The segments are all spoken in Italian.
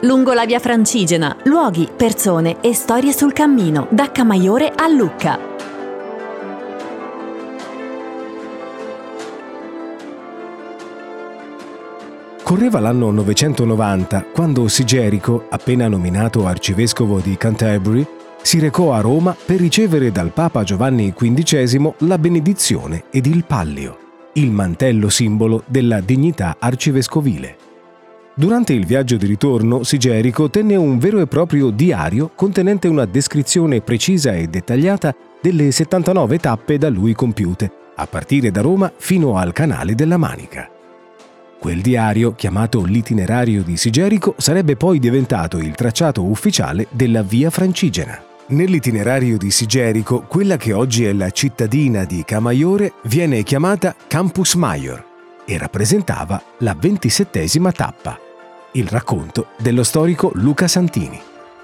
lungo la via Francigena, luoghi, persone e storie sul cammino, da Camaiore a Lucca. Correva l'anno 990 quando Sigerico, appena nominato arcivescovo di Canterbury, si recò a Roma per ricevere dal Papa Giovanni XV la benedizione ed il pallio, il mantello simbolo della dignità arcivescovile. Durante il viaggio di ritorno, Sigerico tenne un vero e proprio diario contenente una descrizione precisa e dettagliata delle 79 tappe da lui compiute, a partire da Roma fino al Canale della Manica. Quel diario, chiamato l'Itinerario di Sigerico, sarebbe poi diventato il tracciato ufficiale della Via Francigena. Nell'Itinerario di Sigerico, quella che oggi è la cittadina di Camaiore viene chiamata Campus Maior e rappresentava la 27ª tappa. Il racconto dello storico Luca Santini.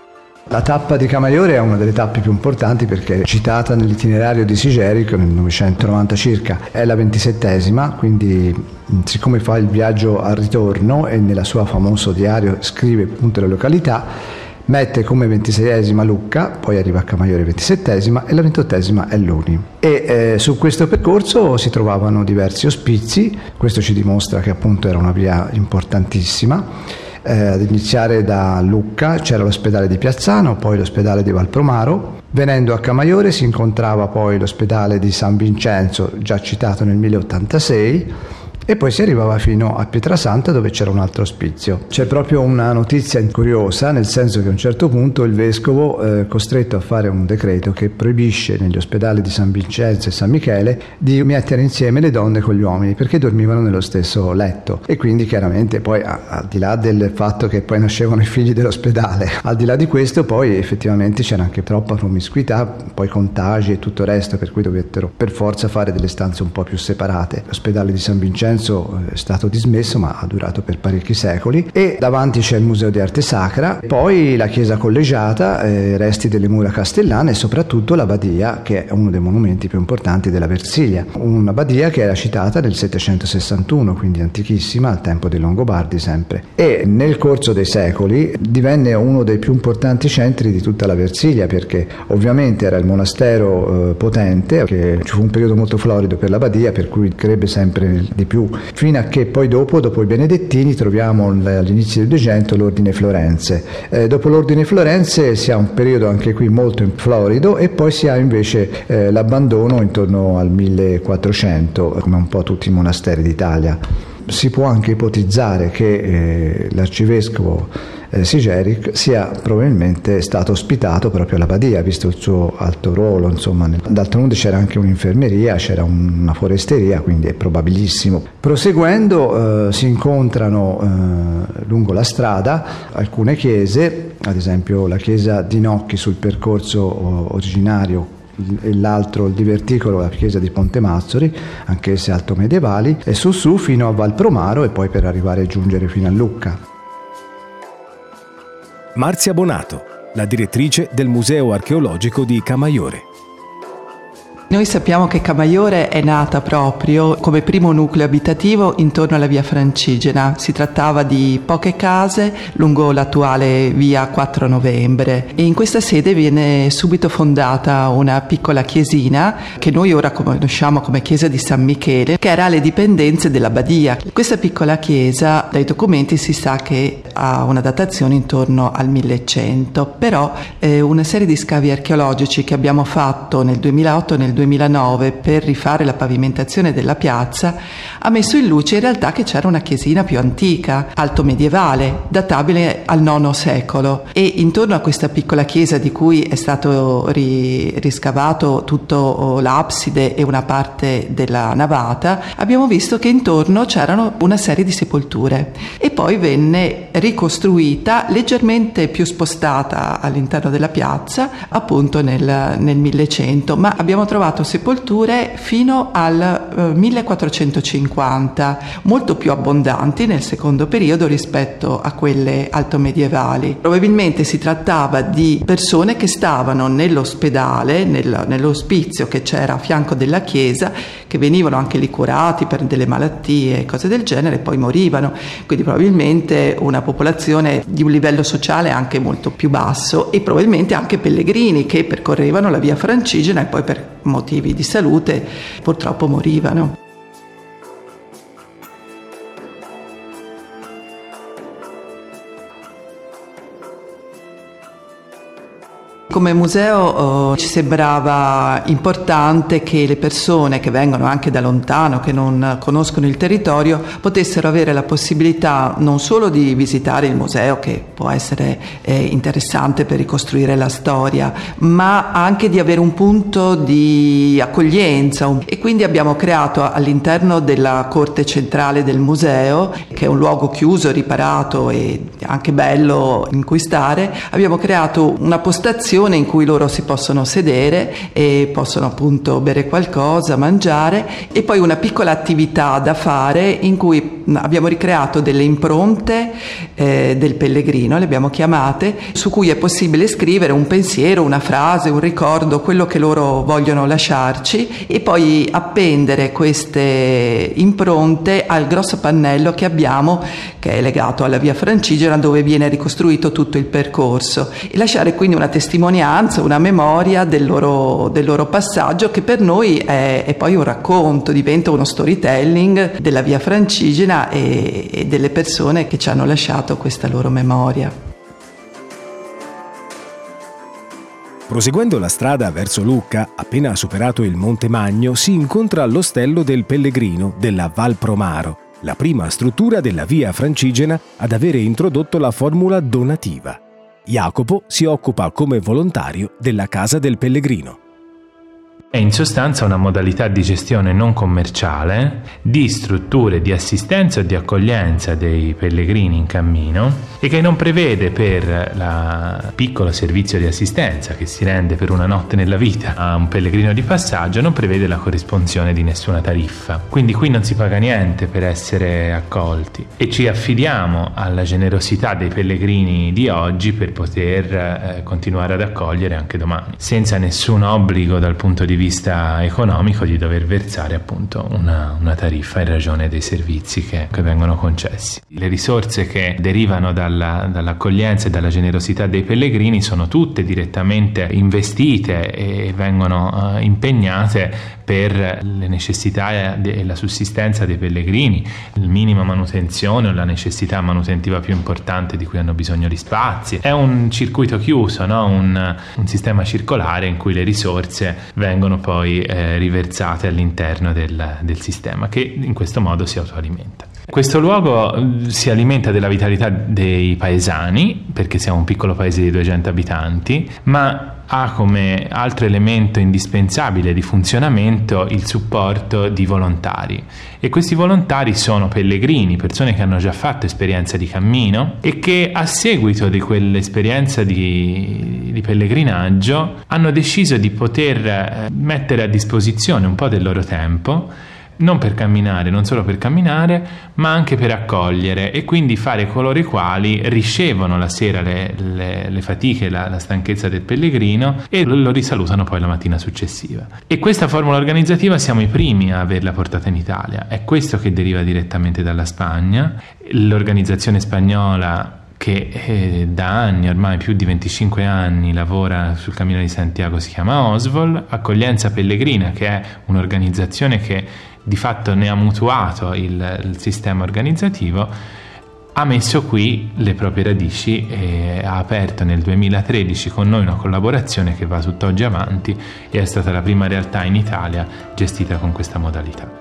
La tappa di Camaiore è una delle tappe più importanti perché è citata nell'Itinerario di Sigerico nel 990 circa. È la 27ª, quindi siccome fa il viaggio al ritorno e nella sua famoso diario scrive appunto le località, mette come 26ª Lucca, poi arriva a Camaiore 27ª e la 28ª è Luni. E su questo percorso si trovavano diversi ospizi, questo ci dimostra che appunto era una via importantissima. Ad iniziare da Lucca c'era l'ospedale di Piazzano, poi l'ospedale di Valpromaro. Venendo a Camaiore si incontrava poi l'ospedale di San Vincenzo, già citato nel 1086, e poi si arrivava fino a Pietrasanta dove c'era un altro ospizio. C'è proprio una notizia curiosa, nel senso che a un certo punto il vescovo è costretto a fare un decreto che proibisce negli ospedali di San Vincenzo e San Michele di mettere insieme le donne con gli uomini perché dormivano nello stesso letto, e quindi chiaramente poi al di là del fatto che poi nascevano i figli dell'ospedale, al di là di questo poi effettivamente c'era anche troppa promiscuità, poi contagi e tutto il resto, per cui dovettero per forza fare delle stanze un po' più separate. L'ospedale di San Vincenzo è stato dismesso, ma ha durato per parecchi secoli, e davanti c'è il Museo di Arte Sacra, poi la chiesa collegiata, resti delle mura castellane e soprattutto l'abadia, che è uno dei monumenti più importanti della Versilia, un'abadia che era citata nel 761, quindi antichissima, al tempo dei Longobardi sempre, e nel corso dei secoli divenne uno dei più importanti centri di tutta la Versilia, perché ovviamente era il monastero potente, che ci fu un periodo molto florido per l'abadia, per cui crebbe sempre di più, fino a che poi dopo i Benedettini troviamo all'inizio del 200 l'Ordine Florense. Dopo l'Ordine Florense si ha un periodo anche qui molto florido e poi si ha invece l'abbandono intorno al 1400, come un po' tutti i monasteri d'Italia. Si può anche ipotizzare che l'arcivescovo Sigeric sia probabilmente stato ospitato proprio all'abadia, visto il suo alto ruolo, insomma. D'altronde c'era anche un'infermeria, c'era una foresteria, quindi è probabilissimo. Proseguendo si incontrano lungo la strada alcune chiese, ad esempio la chiesa di Nocchi sul percorso originario, e l'altro il diverticolo, la chiesa di Ponte Mazzori, anch'esse alto medievali, e su fino a Valpromaro e poi per arrivare a giungere fino a Lucca. Marzia Bonato, la direttrice del Museo Archeologico di Camaiore. Noi sappiamo che Camaiore è nata proprio come primo nucleo abitativo intorno alla via Francigena. Si trattava di poche case lungo l'attuale via 4 Novembre e in questa sede viene subito fondata una piccola chiesina che noi ora conosciamo come chiesa di San Michele, che era alle dipendenze dell'abbadia. Questa piccola chiesa dai documenti si sa che ha una datazione intorno al 1100, però una serie di scavi archeologici che abbiamo fatto nel 2008 e nel 2009 per rifare la pavimentazione della piazza ha messo in luce in realtà che c'era una chiesina più antica, alto medievale, databile al IX secolo, e intorno a questa piccola chiesa, di cui è stato riscavato tutto l'abside e una parte della navata, abbiamo visto che intorno c'erano una serie di sepolture e poi venne ricostruita leggermente più spostata all'interno della piazza appunto nel 1100, ma abbiamo trovato sepolture fino al 1450, molto più abbondanti nel secondo periodo rispetto a quelle altomedievali. Probabilmente si trattava di persone che stavano nell'ospedale, nell'ospizio che c'era a fianco della chiesa, che venivano anche lì curati per delle malattie e cose del genere e poi morivano, quindi probabilmente una popolazione di un livello sociale anche molto più basso e probabilmente anche pellegrini che percorrevano la via Francigena e poi per motivi di salute purtroppo morivano. Come museo ci sembrava importante che le persone che vengono anche da lontano, che non conoscono il territorio, potessero avere la possibilità non solo di visitare il museo, che può essere interessante per ricostruire la storia, ma anche di avere un punto di accoglienza. E quindi abbiamo creato all'interno della corte centrale del museo, che è un luogo chiuso, riparato e anche bello in cui stare, abbiamo creato una postazione in cui loro si possono sedere e possono appunto bere qualcosa, mangiare, e poi una piccola attività da fare in cui abbiamo ricreato delle impronte del pellegrino, le abbiamo chiamate, su cui è possibile scrivere un pensiero, una frase, un ricordo, quello che loro vogliono lasciarci, e poi appendere queste impronte al grosso pannello che abbiamo, che è legato alla via Francigena, dove viene ricostruito tutto il percorso, e lasciare quindi una testimonianza, una memoria del loro passaggio, che per noi è poi un racconto, diventa uno storytelling della via Francigena e delle persone che ci hanno lasciato questa loro memoria. Proseguendo la strada verso Lucca, appena superato il Monte Magno, si incontra l'ostello del Pellegrino della Val Promaro, la prima struttura della via Francigena ad avere introdotto la formula donativa. Jacopo si occupa come volontario della Casa del Pellegrino. È in sostanza una modalità di gestione non commerciale di strutture di assistenza o di accoglienza dei pellegrini in cammino e che non prevede per il piccolo servizio di assistenza che si rende per una notte nella vita a un pellegrino di passaggio, non prevede la corrisponsione di nessuna tariffa. Quindi qui non si paga niente per essere accolti e ci affidiamo alla generosità dei pellegrini di oggi per poter continuare ad accogliere anche domani, senza nessun obbligo dal punto di vista economico di dover versare appunto una tariffa in ragione dei servizi che vengono concessi. Le risorse che derivano dall'accoglienza e dalla generosità dei pellegrini sono tutte direttamente investite e vengono impegnate per le necessità e la sussistenza dei pellegrini, il minima manutenzione o la necessità manutentiva più importante di cui hanno bisogno gli spazi. È un circuito chiuso, no? un sistema circolare in cui le risorse vengono poi riversate all'interno del sistema, che in questo modo si autoalimenta. Questo luogo si alimenta della vitalità dei paesani, perché siamo un piccolo paese di 200 abitanti, ma ha come altro elemento indispensabile di funzionamento il supporto di volontari. E questi volontari sono pellegrini, persone che hanno già fatto esperienza di cammino e che a seguito di quell'esperienza di pellegrinaggio hanno deciso di poter mettere a disposizione un po' del loro tempo, non per camminare, non solo per camminare, ma anche per accogliere e quindi fare coloro i quali ricevono la sera le fatiche, la stanchezza del pellegrino e lo risalutano poi la mattina successiva. E questa formula organizzativa siamo i primi a averla portata in Italia. È questo che deriva direttamente dalla Spagna. L'organizzazione spagnola che da anni, ormai più di 25 anni, lavora sul Cammino di Santiago, si chiama OSVOL, Accoglienza Pellegrina, che è un'organizzazione che di fatto ne ha mutuato il sistema organizzativo, ha messo qui le proprie radici e ha aperto nel 2013 con noi una collaborazione che va tutt'oggi avanti e è stata la prima realtà in Italia gestita con questa modalità.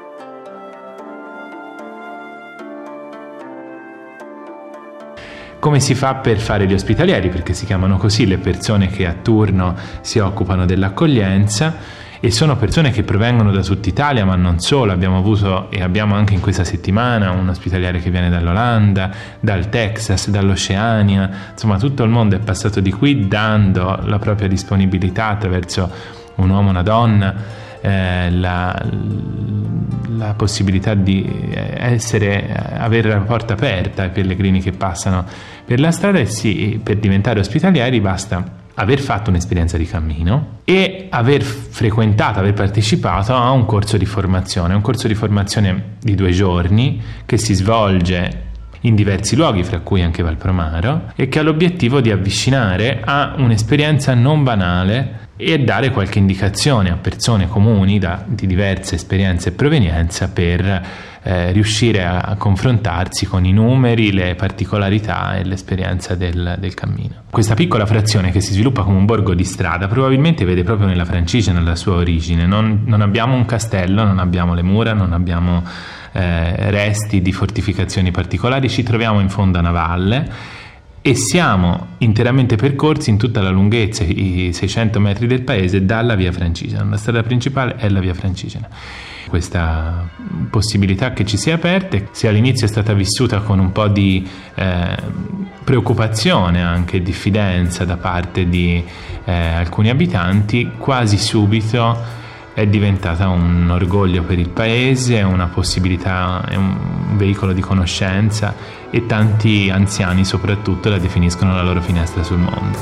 Come si fa per fare gli ospitalieri? Perché si chiamano così le persone che a turno si occupano dell'accoglienza. E sono persone che provengono da tutta Italia, ma non solo. Abbiamo avuto e abbiamo anche in questa settimana un ospitaliere che viene dall'Olanda, dal Texas, dall'Oceania. Insomma, tutto il mondo è passato di qui dando la propria disponibilità attraverso un uomo e una donna, la possibilità di avere la porta aperta ai pellegrini che passano per la strada. E sì, per diventare ospitalieri basta aver fatto un'esperienza di cammino e aver partecipato a un corso di formazione di 2 giorni che si svolge in diversi luoghi, fra cui anche Valpromaro, e che ha l'obiettivo di avvicinare a un'esperienza non banale e dare qualche indicazione a persone comuni di diverse esperienze e provenienza per riuscire a confrontarsi con i numeri, le particolarità e l'esperienza del cammino. Questa piccola frazione, che si sviluppa come un borgo di strada, probabilmente vede proprio nella Francigena la sua origine. Non abbiamo un castello, non abbiamo le mura, non abbiamo resti di fortificazioni particolari, ci troviamo in fondo a una valle e siamo interamente percorsi in tutta la lunghezza, i 600 metri del paese, dalla via Francigena. La strada principale è la via Francigena. Questa possibilità che ci si è aperte, se all'inizio è stata vissuta con un po' di preoccupazione, anche diffidenza da parte di alcuni abitanti, quasi subito è diventata un orgoglio per il paese, una possibilità, è un veicolo di conoscenza, e tanti anziani soprattutto la definiscono la loro finestra sul mondo.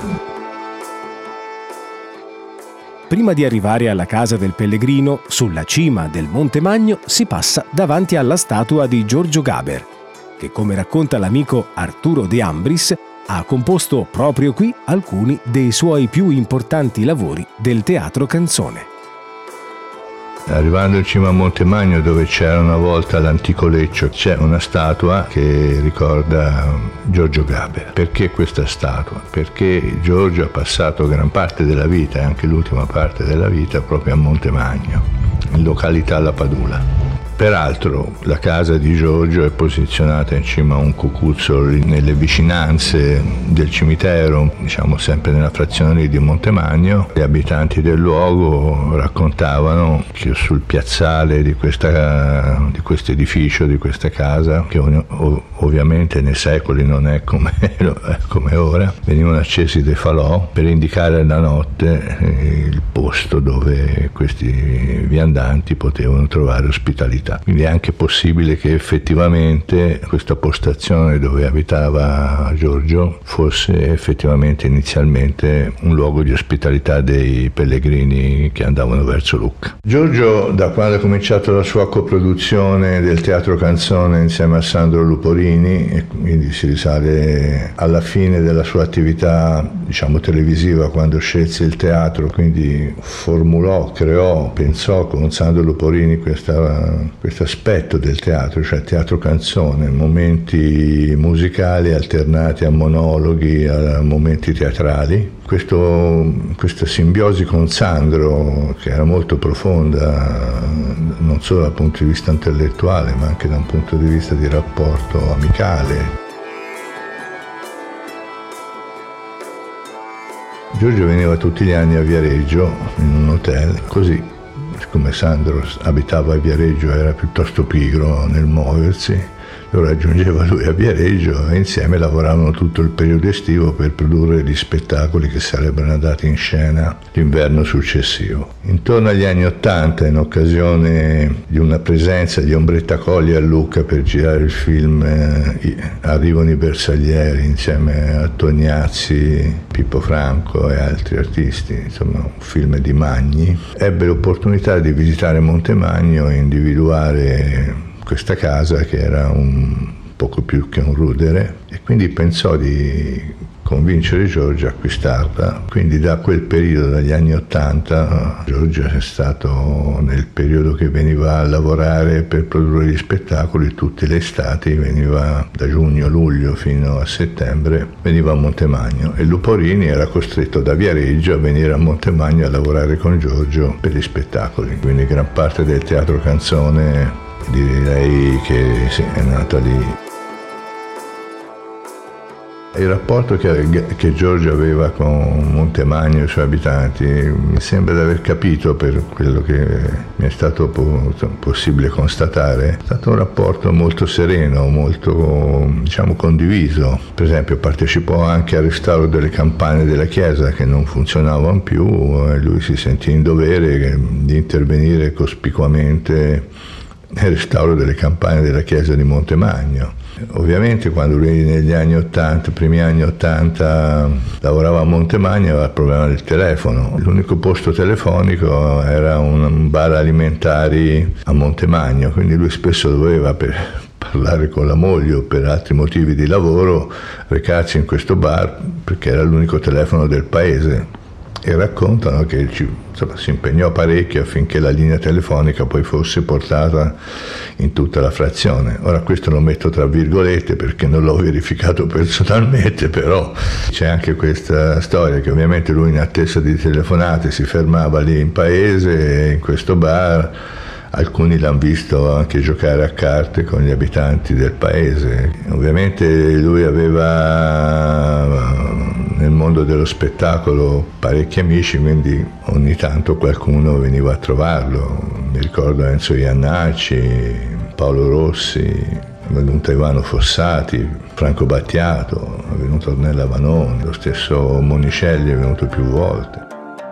Prima di arrivare alla casa del pellegrino, sulla cima del Monte Magno si passa davanti alla statua di Giorgio Gaber, che, come racconta l'amico Arturo De Ambris, ha composto proprio qui alcuni dei suoi più importanti lavori del teatro canzone. Arrivando in cima a Monte Magno, dove c'era una volta l'antico Leccio, c'è una statua che ricorda Giorgio Gaber. Perché questa statua? Perché Giorgio ha passato gran parte della vita, e anche l'ultima parte della vita, proprio a Monte Magno, in località La Padula. Peraltro la casa di Giorgio è posizionata in cima a un cucuzzolo nelle vicinanze del cimitero, diciamo sempre nella frazione di Montemagno. Gli abitanti del luogo raccontavano che sul piazzale di questo edificio, di questa casa, che ovviamente nei secoli non è come ora, venivano accesi dei falò per indicare la notte il posto dove questi viandanti potevano trovare ospitalità. Quindi è anche possibile che effettivamente questa postazione dove abitava Giorgio fosse effettivamente inizialmente un luogo di ospitalità dei pellegrini che andavano verso Lucca. Giorgio, da quando ha cominciato la sua coproduzione del teatro canzone insieme a Sandro Luporini, e quindi si risale alla fine della sua attività, diciamo, televisiva, quando scelse il teatro, quindi creò, pensò con Sandro Luporini questo aspetto del teatro, cioè teatro canzone, momenti musicali alternati a monologhi, a momenti teatrali. Questa simbiosi con Sandro, che era molto profonda, non solo dal punto di vista intellettuale, ma anche da un punto di vista di rapporto amicale. Giorgio veniva tutti gli anni a Viareggio in un hotel, così, siccome Sandro abitava a Viareggio, era piuttosto pigro nel muoversi, lo raggiungeva lui a Viareggio e insieme lavoravano tutto il periodo estivo per produrre gli spettacoli che sarebbero andati in scena l'inverno successivo. Intorno agli anni '80, in occasione di una presenza di Ombretta Colli a Lucca per girare il film Arrivano i Bersaglieri, insieme a Tognazzi, Pippo Franco e altri artisti, insomma un film di Magni, ebbe l'opportunità di visitare Montemagno e individuare questa casa che era un poco più che un rudere, e quindi pensò di convincere Giorgio a acquistarla. Quindi da quel periodo, dagli anni '80, Giorgio è stato nel periodo che veniva a lavorare per produrre gli spettacoli, tutte le estati, veniva da giugno, luglio fino a settembre, veniva a Montemagno, e Luporini era costretto da Viareggio a venire a Montemagno a lavorare con Giorgio per gli spettacoli. Quindi gran parte del teatro canzone direi che sì, è nata lì. Il rapporto che Giorgio aveva con Montemagno e i suoi abitanti mi sembra di aver capito, per quello che mi è stato possibile constatare, è stato un rapporto molto sereno, molto, diciamo, condiviso. Per esempio partecipò anche al restauro delle campane della chiesa che non funzionavano più, e lui si sentì in dovere di intervenire cospicuamente nel restauro delle campane della chiesa di Montemagno. Ovviamente quando lui negli anni 80, primi anni 80, lavorava a Montemagno aveva il problema del telefono. L'unico posto telefonico era un bar alimentari a Montemagno, quindi lui spesso doveva, per parlare con la moglie o per altri motivi di lavoro, recarsi in questo bar perché era l'unico telefono del paese. E raccontano che si impegnò parecchio affinché la linea telefonica poi fosse portata in tutta la frazione. Ora questo lo metto tra virgolette perché non l'ho verificato personalmente, però c'è anche questa storia che ovviamente lui in attesa di telefonate si fermava lì in paese, in questo bar. Alcuni l'hanno visto anche giocare a carte con gli abitanti del paese. Ovviamente lui aveva nel mondo dello spettacolo parecchi amici, quindi ogni tanto qualcuno veniva a trovarlo. Mi ricordo Enzo Iannacci, Paolo Rossi, è venuto Ivano Fossati, Franco Battiato, è venuto Ornella Vanoni, lo stesso Monicelli è venuto più volte.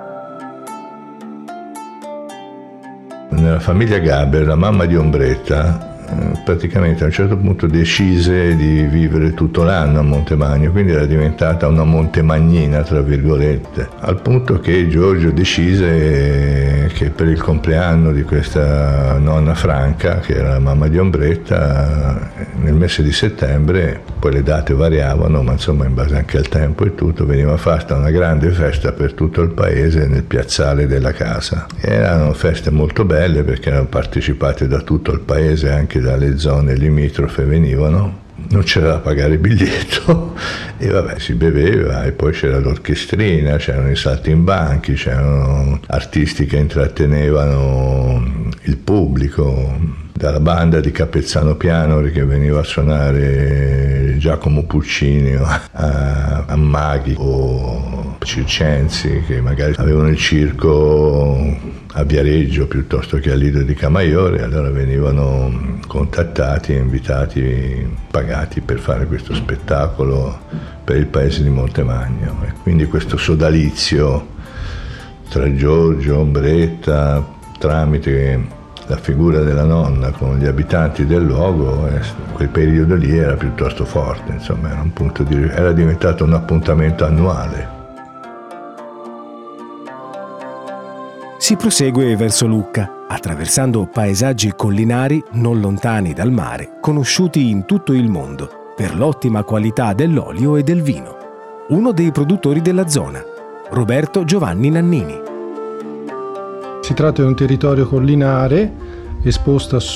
Nella famiglia Gaber, la mamma di Ombretta praticamente a un certo punto decise di vivere tutto l'anno a Montemagno, quindi era diventata una montemagnina tra virgolette, al punto che Giorgio decise che per il compleanno di questa nonna Franca, che era la mamma di Ombretta, nel mese di settembre, poi le date variavano, ma insomma in base anche al tempo e tutto, veniva fatta una grande festa per tutto il paese nel piazzale della casa. Erano feste molto belle perché erano partecipate da tutto il paese, anche dalle zone limitrofe venivano. Non c'era da pagare biglietto e vabbè, si beveva, e poi c'era l'orchestrina, c'erano i saltimbanchi, c'erano artisti che intrattenevano il pubblico, dalla banda di Capezzano Pianori che veniva a suonare Giacomo Puccini a Maghi o Circensi, che magari avevano il circo a Viareggio piuttosto che a Lido di Camaiore, allora venivano contattati e invitati, pagati per fare questo spettacolo per il paese di Montemagno. E quindi questo sodalizio tra Giorgio, Ombretta, tramite la figura della nonna con gli abitanti del luogo, quel periodo lì era piuttosto forte, insomma era diventato un appuntamento annuale. Si prosegue verso Lucca, attraversando paesaggi collinari non lontani dal mare, conosciuti in tutto il mondo per l'ottima qualità dell'olio e del vino. Uno dei produttori della zona, Roberto Giovanni Nannini. Si tratta di un territorio collinare esposto a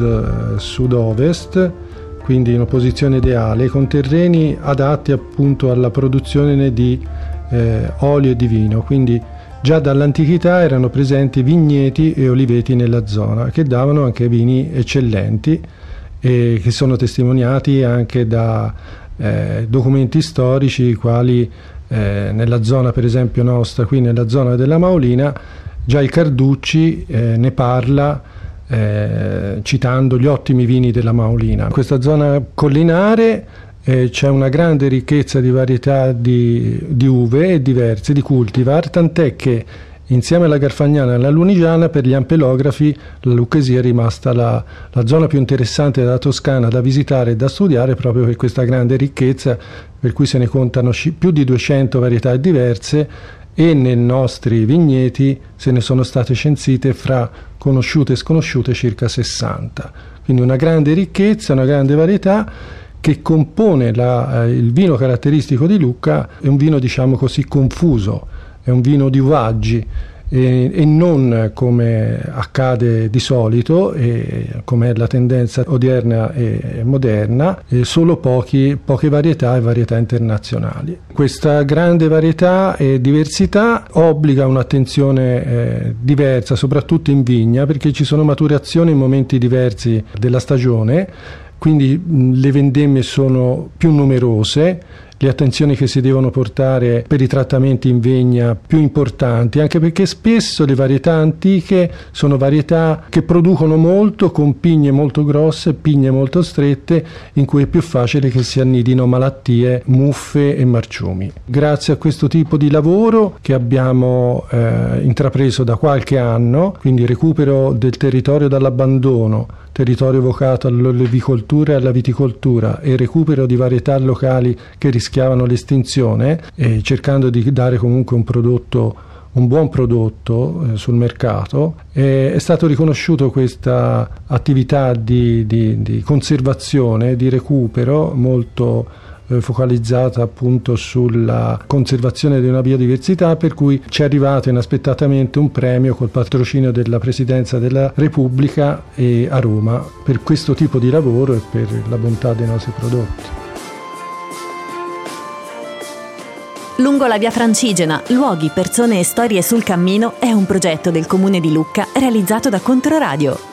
sud-ovest, quindi in una posizione ideale, con terreni adatti appunto alla produzione di olio e di vino, quindi già dall'antichità erano presenti vigneti e oliveti nella zona che davano anche vini eccellenti e che sono testimoniati anche da documenti storici quali nella zona per esempio nostra, qui nella zona della Maulina, già il Carducci ne parla citando gli ottimi vini della Maulina. In questa zona collinare c'è una grande ricchezza di varietà di uve e diverse, di cultivar, tant'è che insieme alla Garfagnana e alla Lunigiana per gli ampelografi la Lucchesia è rimasta la zona più interessante della Toscana da visitare e da studiare proprio per questa grande ricchezza, per cui se ne contano più di 200 varietà diverse e nei nostri vigneti se ne sono state censite fra conosciute e sconosciute circa 60. Quindi una grande ricchezza, una grande varietà che compone il vino caratteristico di Lucca. È un vino diciamo così confuso, è un vino di uvaggi e non come accade di solito e come è la tendenza odierna e moderna, solo poche varietà e varietà internazionali. Questa grande varietà e diversità obbliga un'attenzione diversa, soprattutto in vigna, perché ci sono maturazioni in momenti diversi della stagione, quindi le vendemmie sono più numerose, le attenzioni che si devono portare per i trattamenti in vigna più importanti, anche perché spesso le varietà antiche sono varietà che producono molto con pigne molto grosse, pigne molto strette, in cui è più facile che si annidino malattie, muffe e marciumi. Grazie a questo tipo di lavoro che abbiamo intrapreso da qualche anno, quindi recupero del territorio dall'abbandono, territorio vocato all'olivicoltura e alla viticoltura e recupero di varietà locali che rischiavano l'estinzione, cercando di dare comunque un buon prodotto sul mercato. È stato riconosciuto questa attività di conservazione, di recupero molto focalizzata appunto sulla conservazione di una biodiversità, per cui ci è arrivato inaspettatamente un premio col patrocinio della Presidenza della Repubblica e a Roma per questo tipo di lavoro e per la bontà dei nostri prodotti. Lungo la via Francigena, luoghi, persone e storie sul cammino è un progetto del Comune di Lucca realizzato da Controradio.